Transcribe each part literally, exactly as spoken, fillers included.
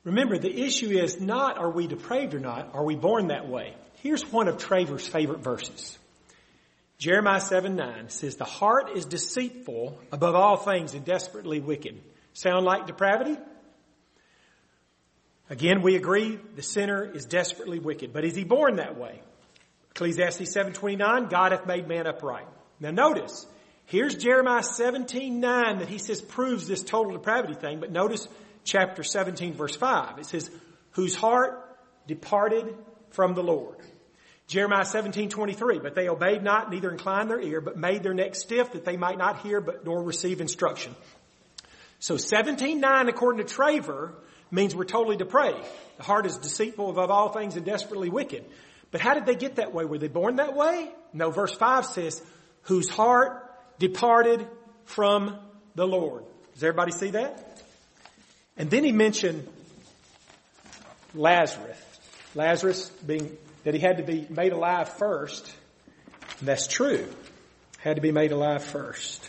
Remember, the issue is not are we depraved or not, are we born that way? Here's one of Traver's favorite verses. Jeremiah seven nine says, the heart is deceitful above all things and desperately wicked. Sound like depravity? Again, we agree the sinner is desperately wicked. But is he born that way? Ecclesiastes seven twenty-nine, God hath made man upright. Now notice, here's Jeremiah seventeen nine that he says proves this total depravity thing. But notice chapter seventeen verse five. It says, whose heart departed from the Lord. Jeremiah seventeen twenty-three, but they obeyed not, neither inclined their ear, but made their neck stiff that they might not hear, but nor receive instruction. So seventeen nine, according to Traver, means we're totally depraved. The heart is deceitful above all things and desperately wicked. But how did they get that way? Were they born that way? No, verse five says, whose heart departed from the Lord. Does everybody see that? And then he mentioned Lazarus. Lazarus being, that he had to be made alive first. And that's true. Had to be made alive first.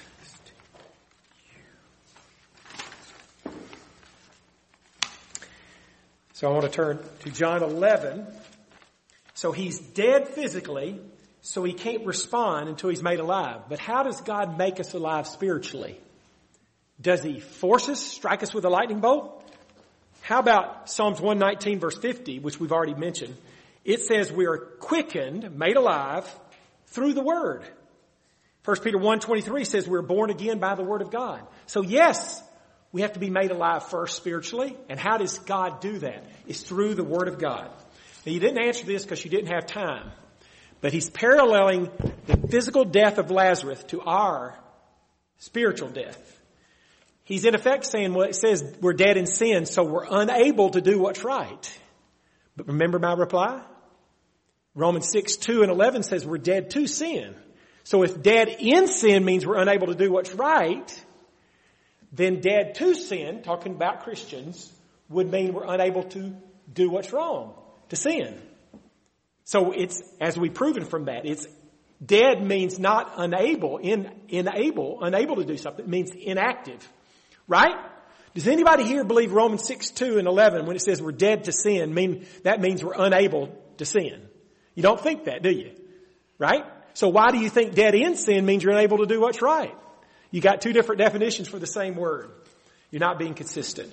So I want to turn to John eleven. So he's dead physically, so he can't respond until he's made alive. But how does God make us alive spiritually? Does he force us, strike us with a lightning bolt? How about Psalms one nineteen verse fifty, which we've already mentioned? It says we are quickened, made alive through the Word. First Peter one twenty-three says we're born again by the Word of God. So yes, we have to be made alive first spiritually. And how does God do that? It's through the Word of God. Now you didn't answer this because you didn't have time. But he's paralleling the physical death of Lazarus to our spiritual death. He's in effect saying, well, it says we're dead in sin, so we're unable to do what's right. But remember my reply? Romans six two and eleven says we're dead to sin. So if dead in sin means we're unable to do what's right, then dead to sin, talking about Christians, would mean we're unable to do what's wrong, to sin. So it's, as we've proven from that, it's dead means not unable, in, unable, unable to do something. It means inactive. Right? Does anybody here believe Romans six two and eleven when it says we're dead to sin mean that means we're unable to sin? You don't think that, do you? Right? So why do you think dead in sin means you're unable to do what's right? You got two different definitions for the same word. You're not being consistent.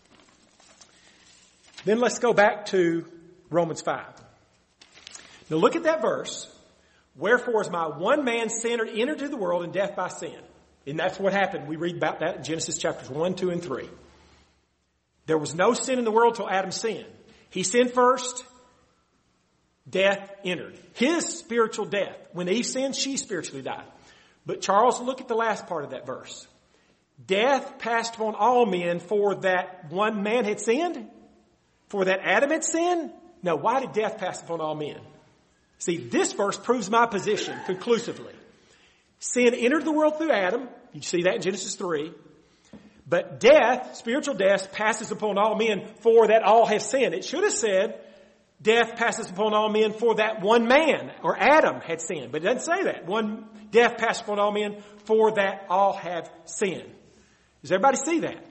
Then let's go back to Romans five. Now look at that verse. Wherefore is my one man sin entered into the world, and death by sin. And that's what happened. We read about that in Genesis chapters one, two, and three. There was no sin in the world till Adam sinned. He sinned first. Death entered. His spiritual death. When Eve sinned, she spiritually died. But Charles, look at the last part of that verse. Death passed upon all men for that one man had sinned? For that Adam had sinned? No, why did death pass upon all men? See, this verse proves my position conclusively. Sin entered the world through Adam. You see that in Genesis three. But death, spiritual death, passes upon all men for that all have sinned. It should have said, death passes upon all men for that one man, or Adam had sinned. But it doesn't say that. One death passed upon all men for that all have sinned. Does everybody see that?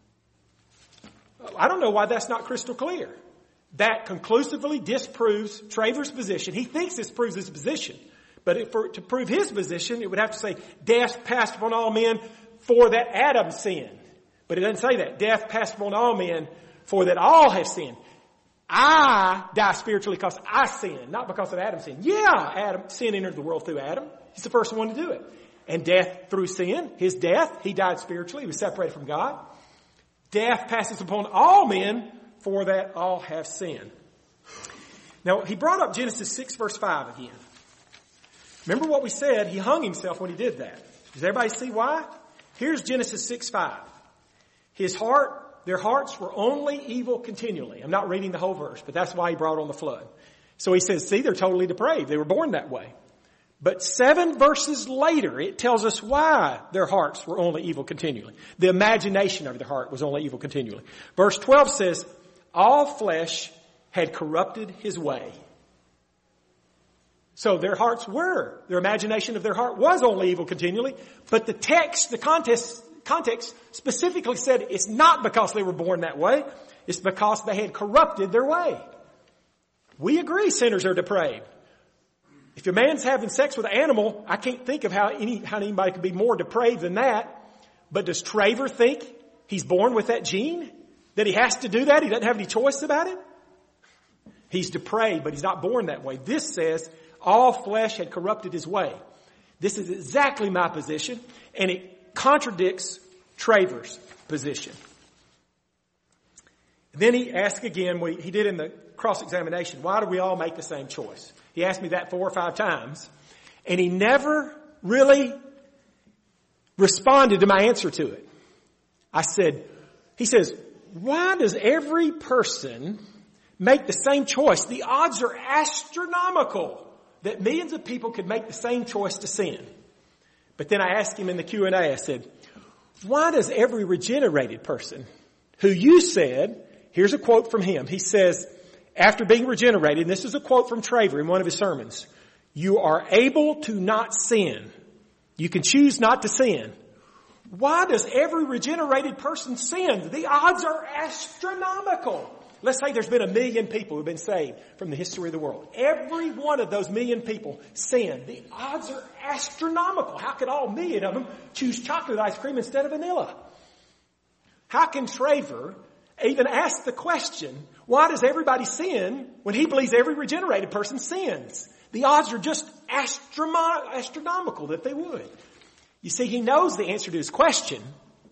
I don't know why that's not crystal clear. That conclusively disproves Traver's position. He thinks this proves his position. But if for, to prove his position, it would have to say, death passed upon all men for that Adam sinned. But it doesn't say that. Death passed upon all men for that all have sinned. I die spiritually because I sinned, not because of Adam's sin. Yeah, Adam, sin entered the world through Adam. He's the first one to do it. And death through sin, his death, he died spiritually. He was separated from God. Death passes upon all men for that all have sinned. Now, he brought up Genesis six verse five again. Remember what we said? He hung himself when he did that. Does everybody see why? Here's Genesis six five. His heart, their hearts were only evil continually. I'm not reading the whole verse, but that's why he brought on the flood. So he says, see, they're totally depraved. They were born that way. But seven verses later, it tells us why their hearts were only evil continually. The imagination of their heart was only evil continually. Verse twelve says, all flesh had corrupted his way. So their hearts were, their imagination of their heart was only evil continually. But the text, the context, context specifically said it's not because they were born that way. It's because they had corrupted their way. We agree sinners are depraved. If a man's having sex with an animal, I can't think of how any how anybody could be more depraved than that. But does Traver think he's born with that gene? That he has to do that? He doesn't have any choice about it? He's depraved, but he's not born that way. This says all flesh had corrupted his way. This is exactly my position, and it contradicts Traver's position. Then he asked again, what he did in the cross-examination, why do we all make the same choice? He asked me that four or five times, and he never really responded to my answer to it. I said, he says, why does every person make the same choice? The odds are astronomical that millions of people could make the same choice to sin. But then I asked him in the Q and A, I said, why does every regenerated person who you said, here's a quote from him. He says, after being regenerated, and this is a quote from Traver in one of his sermons, you are able to not sin. You can choose not to sin. Why does every regenerated person sin? The odds are astronomical. Let's say there's been a million people who've been saved from the history of the world. Every one of those million people sinned. The odds are astronomical. How could all million of them choose chocolate ice cream instead of vanilla? How can Traver even ask the question, why does everybody sin when he believes every regenerated person sins? The odds are just astronom- astronomical that they would. You see, he knows the answer to his question.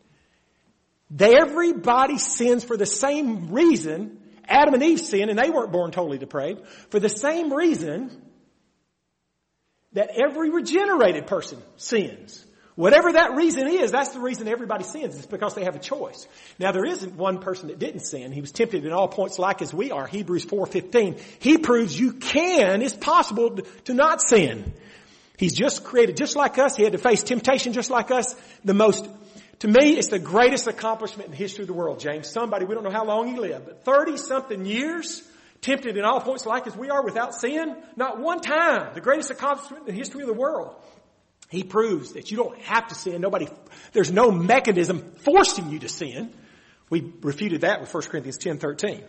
Everybody sins for the same reason Adam and Eve sinned, and they weren't born totally depraved, for the same reason that every regenerated person sins. Whatever that reason is, that's the reason everybody sins. It's because they have a choice. Now, there isn't one person that didn't sin. He was tempted in all points like as we are. Hebrews four fifteen. He proves you can, it's possible to, to not sin. He's just created just like us. He had to face temptation just like us. The most, to me, it's the greatest accomplishment in the history of the world, James. Somebody, we don't know how long he lived, but thirty-something years, tempted in all points like as we are without sin. Not one time. The greatest accomplishment in the history of the world. He proves that you don't have to sin. Nobody, there's no mechanism forcing you to sin. We refuted that with First Corinthians ten thirteen.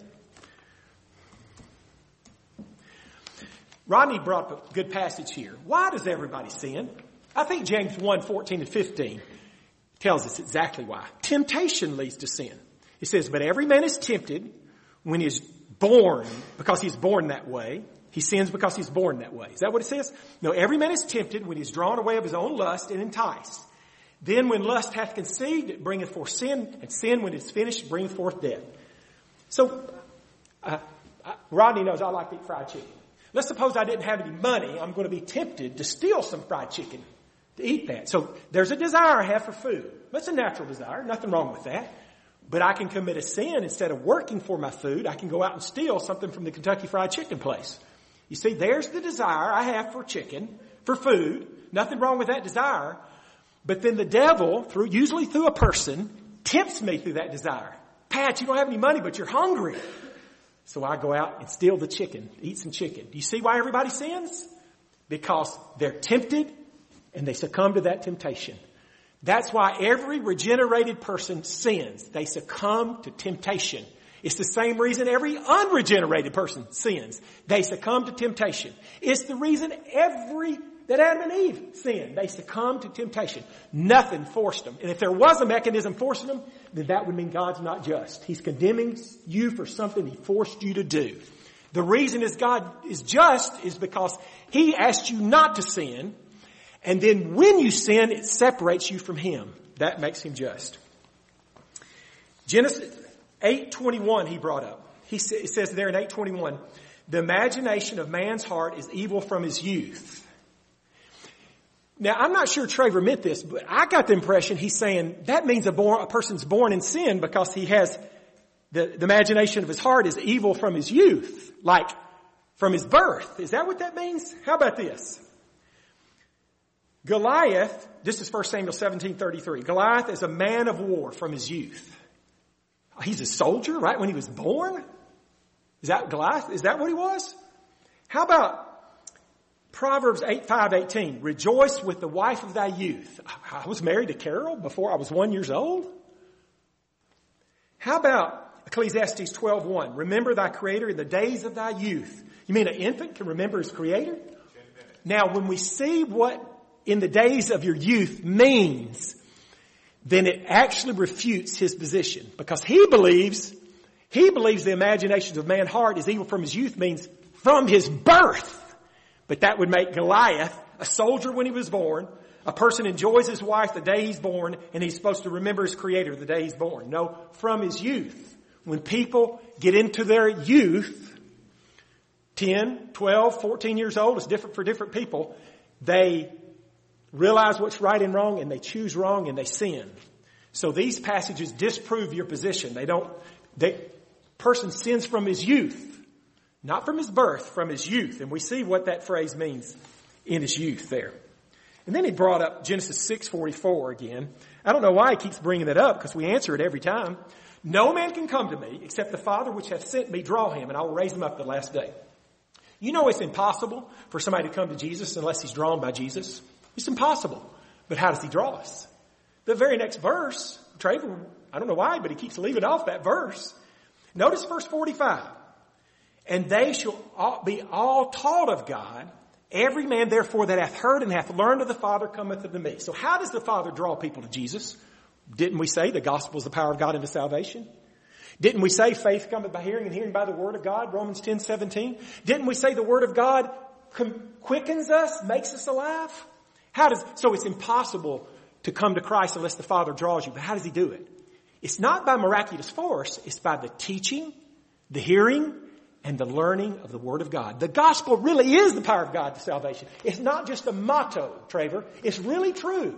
Rodney brought up a good passage here. Why does everybody sin? I think James one fourteen and fifteen tells us exactly why. Temptation leads to sin. It says, but every man is tempted when he is born, because he's born that way. He sins because he's born that way. Is that what it says? No, every man is tempted when he's drawn away of his own lust and enticed. Then when lust hath conceived, it bringeth forth sin, and sin, when it's finished, bringeth forth death. So, uh, uh, Rodney knows I like to eat fried chicken. Let's suppose I didn't have any money. I'm going to be tempted to steal some fried chicken to eat that. So there's a desire I have for food. That's a natural desire. Nothing wrong with that. But I can commit a sin. Instead of working for my food, I can go out and steal something from the Kentucky Fried Chicken place. You see, there's the desire I have for chicken, for food. Nothing wrong with that desire. But then the devil, through usually through a person, tempts me through that desire. Pat, you don't have any money, but you're hungry. So I go out and steal the chicken, eat some chicken. Do you see why everybody sins? Because they're tempted and they succumb to that temptation. That's why every regenerated person sins. They succumb to temptation. It's the same reason every unregenerated person sins. They succumb to temptation. It's the reason every, that Adam and Eve sinned. They succumb to temptation. Nothing forced them. And if there was a mechanism forcing them, then that would mean God's not just. He's condemning you for something He forced you to do. The reason is God is just is because He asked you not to sin. And then when you sin, it separates you from Him. That makes Him just. Genesis eight twenty-one he brought up. He sa- it says there in eight twenty-one, the imagination of man's heart is evil from his youth. Now, I'm not sure Traver meant this, but I got the impression he's saying that means a, born, a person's born in sin because he has the, the imagination of his heart is evil from his youth, like from his birth. Is that what that means? How about this? Goliath, this is First Samuel seventeen thirty-three. Goliath is a man of war from his youth. He's a soldier, right? When he was born? Is that Goliath? Is that what he was? How about Proverbs eight, five eighteen, rejoice with the wife of thy youth. I was married to Carol before I was one years old. How about Ecclesiastes twelve one, remember thy creator in the days of thy youth. You mean an infant can remember his creator? Now, when we see what in the days of your youth means, then it actually refutes his position, because he believes, he believes the imaginations of man's heart is evil from his youth means from his birth. But that would make Goliath a soldier when he was born. A person enjoys his wife the day he's born, and he's supposed to remember his creator the day he's born. No, from his youth. When people get into their youth, ten, twelve, fourteen years old, it's different for different people, they realize what's right and wrong, and they choose wrong, and they sin. So these passages disprove your position. They don't, they, person sins from his youth. Not from his birth, from his youth. And we see what that phrase means in his youth there. And then he brought up Genesis six forty-four again. I don't know why he keeps bringing it up, because we answer it every time. No man can come to me except the Father which hath sent me draw him, and I will raise him up the last day. You know it's impossible for somebody to come to Jesus unless he's drawn by Jesus. It's impossible. But how does he draw us? The very next verse, Traver, I don't know why, but he keeps leaving off that verse. Notice verse forty-five. And they shall all be all taught of God. Every man therefore that hath heard and hath learned of the Father cometh unto me. So how does the Father draw people to Jesus? Didn't we say the gospel is the power of God into salvation? Didn't we say faith cometh by hearing and hearing by the word of God? Romans ten seventeen. Didn't we say the word of God quickens us, makes us alive? How does, so it's impossible to come to Christ unless the Father draws you. But how does he do it? It's not by miraculous force. It's by the teaching, the hearing, and the learning of the Word of God. The gospel really is the power of God to salvation. It's not just a motto, Traver. It's really true.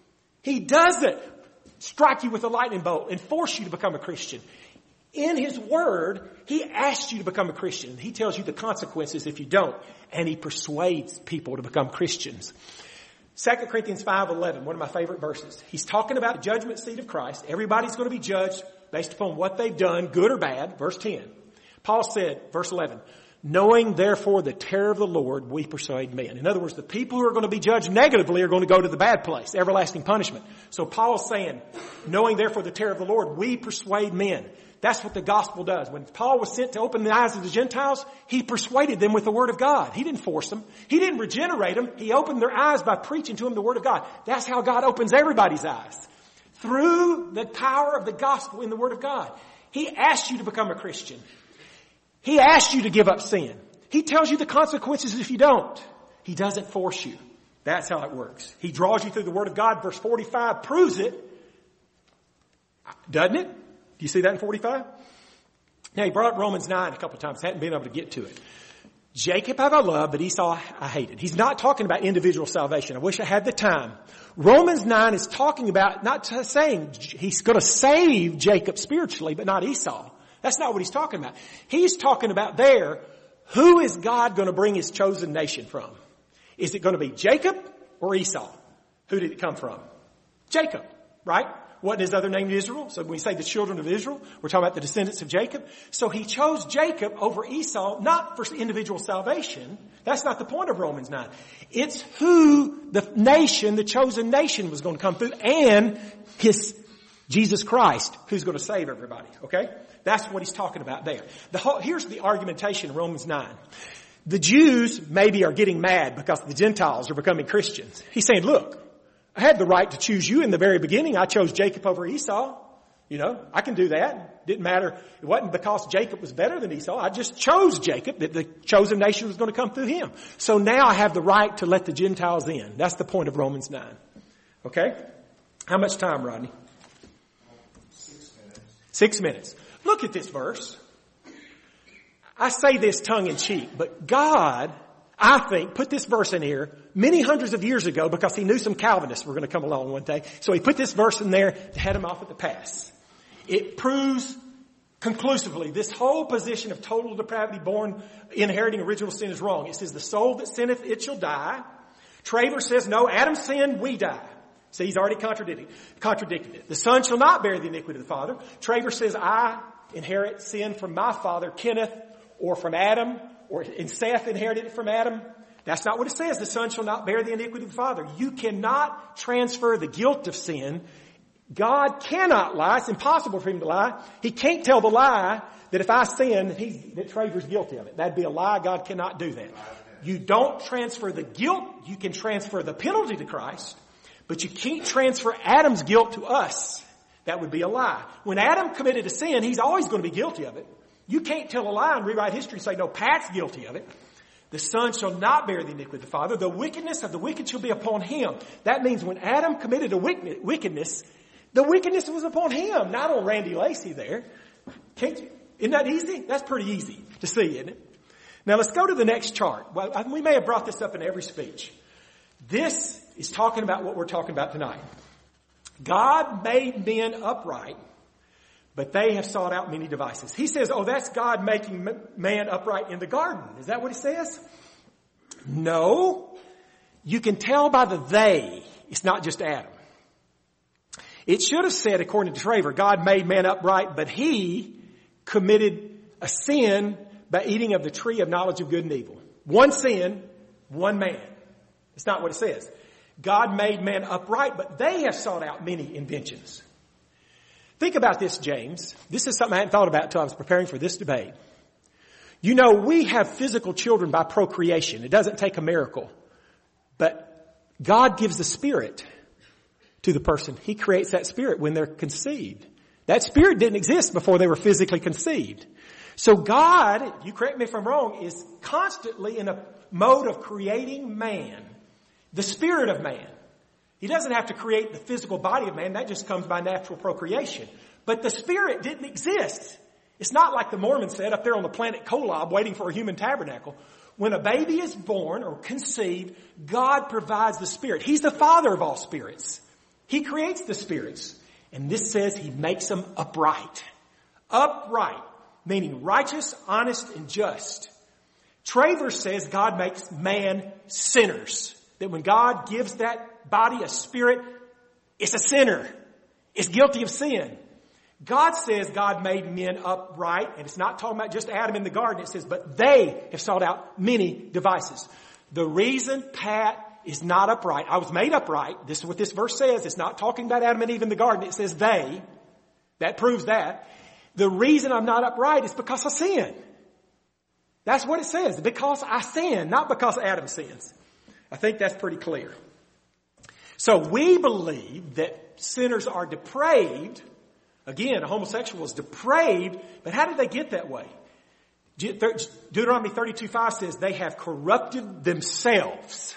He doesn't strike you with a lightning bolt and force you to become a Christian. In His Word, He asks you to become a Christian. He tells you the consequences if you don't. And He persuades people to become Christians. Second Corinthians five eleven, one of my favorite verses. He's talking about the judgment seat of Christ. Everybody's going to be judged based upon what they've done, good or bad. Verse ten. Paul said, verse eleven, knowing therefore the terror of the Lord, we persuade men. In other words, the people who are going to be judged negatively are going to go to the bad place, everlasting punishment. So Paul's saying, knowing therefore the terror of the Lord, we persuade men. That's what the gospel does. When Paul was sent to open the eyes of the Gentiles, he persuaded them with the word of God. He didn't force them. He didn't regenerate them. He opened their eyes by preaching to them the word of God. That's how God opens everybody's eyes. Through the power of the gospel in the word of God. He asks you to become a Christian. He asks you to give up sin. He tells you the consequences if you don't. He doesn't force you. That's how it works. He draws you through the Word of God. Verse forty-five proves it. Doesn't it? Do you see that in forty-five? Now, he brought up Romans nine a couple of times. Hadn't been able to get to it. Jacob have I loved, but Esau I hated. He's not talking about individual salvation. I wish I had the time. Romans nine is talking about, not saying he's going to save Jacob spiritually, but not Esau. That's not what he's talking about. He's talking about there, who is God going to bring his chosen nation from? Is it going to be Jacob or Esau? Who did it come from? Jacob, right? Wasn't his other name Israel? So when we say the children of Israel, we're talking about the descendants of Jacob. So he chose Jacob over Esau, not for individual salvation. That's not the point of Romans nine. It's who the nation, the chosen nation was going to come through, and his Jesus Christ, who's going to save everybody. Okay? That's what he's talking about there. The whole, here's the argumentation in Romans nine. The Jews maybe are getting mad because the Gentiles are becoming Christians. He's saying, look, I had the right to choose you in the very beginning. I chose Jacob over Esau. You know, I can do that. Didn't matter. It wasn't because Jacob was better than Esau. I just chose Jacob, that the chosen nation was going to come through him. So now I have the right to let the Gentiles in. That's the point of Romans nine. Okay? How much time, Rodney? Six minutes. Six minutes. Look at this verse. I say this tongue in cheek, but God, I think, put this verse in here many hundreds of years ago because he knew some Calvinists were going to come along one day. So he put this verse in there to head them off at the pass. It proves conclusively this whole position of total depravity, born inheriting original sin, is wrong. It says the soul that sinneth, it shall die. Traver says, no, Adam sinned, we die. See, he's already contradicted, contradicted it. The son shall not bear the iniquity of the father. Traver says, I inherit sin from my father, Kenneth, or from Adam, or and Seth inherited it from Adam. That's not what it says. The Son shall not bear the iniquity of the Father. You cannot transfer the guilt of sin. God cannot lie. It's impossible for him to lie. He can't tell the lie that if I sin, that, he's, that Traver's guilty of it. That'd be a lie. God cannot do that. You don't transfer the guilt. You can transfer the penalty to Christ, but you can't transfer Adam's guilt to us. That would be a lie. When Adam committed a sin, he's always going to be guilty of it. You can't tell a lie and rewrite history and say, no, Pat's guilty of it. The Son shall not bear the iniquity of the Father. The wickedness of the wicked shall be upon him. That means when Adam committed a wickedness, the wickedness was upon him, not on Randy Lacey there. Can't you? Isn't that easy? That's pretty easy to see, isn't it? Now let's go to the next chart. Well, we may have brought this up in every speech. This is talking about what we're talking about tonight. God made men upright, but they have sought out many devices. He says, oh, that's God making man upright in the garden. Is that what it says? No. You can tell by the they. It's not just Adam. It should have said, according to Traver, God made man upright, but he committed a sin by eating of the tree of knowledge of good and evil. One sin, one man. It's not what it says. God made man upright, but they have sought out many inventions. Think about this, James. This is something I hadn't thought about until I was preparing for this debate. You know, we have physical children by procreation. It doesn't take a miracle. But God gives the spirit to the person. He creates that spirit when they're conceived. That spirit didn't exist before they were physically conceived. So God, you correct me if I'm wrong, is constantly in a mode of creating man, the spirit of man. He doesn't have to create the physical body of man. That just comes by natural procreation. But the spirit didn't exist. It's not like the Mormons said up there on the planet Kolob waiting for a human tabernacle. When a baby is born or conceived, God provides the spirit. He's the father of all spirits. He creates the spirits. And this says he makes them upright. Upright, meaning righteous, honest, and just. Traver says God makes man sinners. That when God gives that body a spirit, it's a sinner. It's guilty of sin. God says God made men upright, and it's not talking about just Adam in the garden. It says, but they have sought out many devices. The reason Pat is not upright, I was made upright. This is what this verse says. It's not talking about Adam and Eve in the garden. It says they. That proves that. The reason I'm not upright is because I sin. That's what it says. Because I sin, not because Adam sins. I think that's pretty clear. So we believe that sinners are depraved. Again, a homosexual is depraved, but how did they get that way? Deuteronomy thirty-two five says they have corrupted themselves.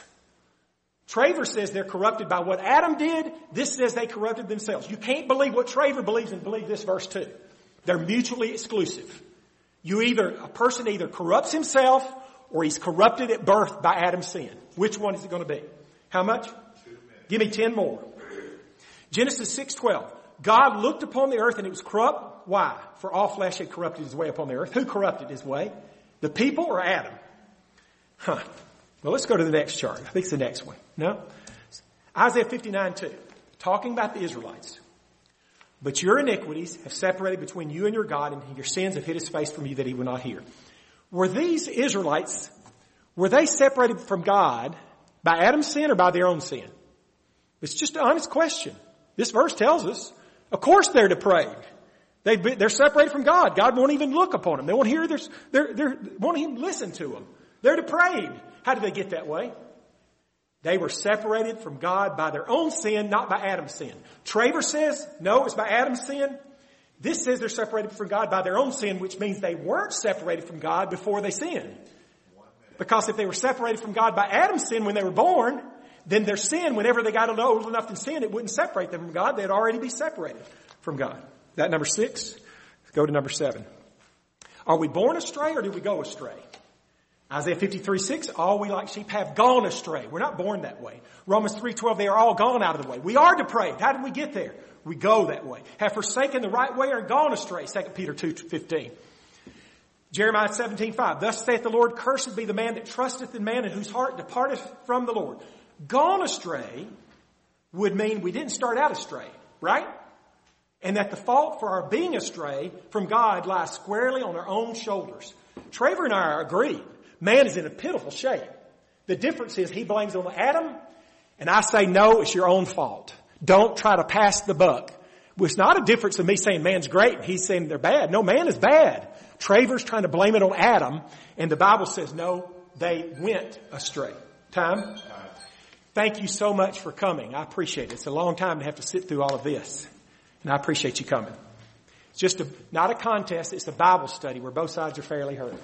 Traver says they're corrupted by what Adam did. This says they corrupted themselves. You can't believe what Traver believes and believe this verse too. They're mutually exclusive. You either, a person either corrupts himself or he's corrupted at birth by Adam's sin. Which one is it going to be? How much? Give me ten more. Genesis six twelve. God looked upon the earth and it was corrupt. Why? For all flesh had corrupted his way upon the earth. Who corrupted his way? The people or Adam? Huh. Well, let's go to the next chart. I think it's the next one. No? Isaiah fifty-nine two. Talking about the Israelites. But your iniquities have separated between you and your God, and your sins have hid his face from you that he will not hear. Were these Israelites, were they separated from God by Adam's sin or by their own sin? It's just an honest question. This verse tells us, of course they're depraved. They, they're separated from God. God won't even look upon them. They won't hear their, they're, they're, won't even listen to them. They're depraved. How did they get that way? They were separated from God by their own sin, not by Adam's sin. Traver says, no, it's by Adam's sin. This says they're separated from God by their own sin, which means they weren't separated from God before they sinned. Because if they were separated from God by Adam's sin when they were born, then their sin, whenever they got old enough to sin, it wouldn't separate them from God. They'd already be separated from God. Is that number six? Let's go to number seven. Are we born astray or did we go astray? Isaiah fifty-three six, all we like sheep have gone astray. We're not born that way. Romans three twelve, they are all gone out of the way. We are depraved. How did we get there? We go that way. Have forsaken the right way or gone astray. Second Peter two fifteen. Jeremiah seventeen five, thus saith the Lord, cursed be the man that trusteth in man and whose heart departeth from the Lord. Gone astray would mean we didn't start out astray, right? And that the fault for our being astray from God lies squarely on our own shoulders. Traver and I are agreed. Man is in a pitiful shape. The difference is he blames it on Adam, and I say, no, it's your own fault. Don't try to pass the buck. Well, it's not a difference of me saying man's great and he's saying they're bad. No, man is bad. Traver's trying to blame it on Adam, and the Bible says, no, they went astray. Time? Thank you so much for coming. I appreciate it. It's a long time to have to sit through all of this, and I appreciate you coming. It's just a, not a contest. It's a Bible study where both sides are fairly heard.